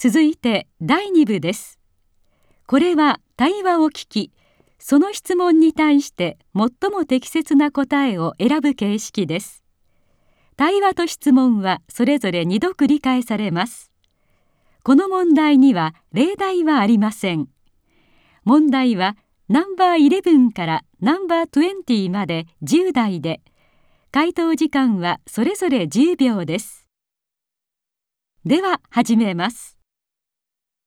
続いて第2部です。これは対話を聞き、その質問に対して最も適切な答えを選ぶ形式です。対話と質問はそれぞれ2度繰り返されます。この問題には例題はありません。問題はナンバー11からナンバー20まで10題で、回答時間はそれぞれ10秒です。では始めます。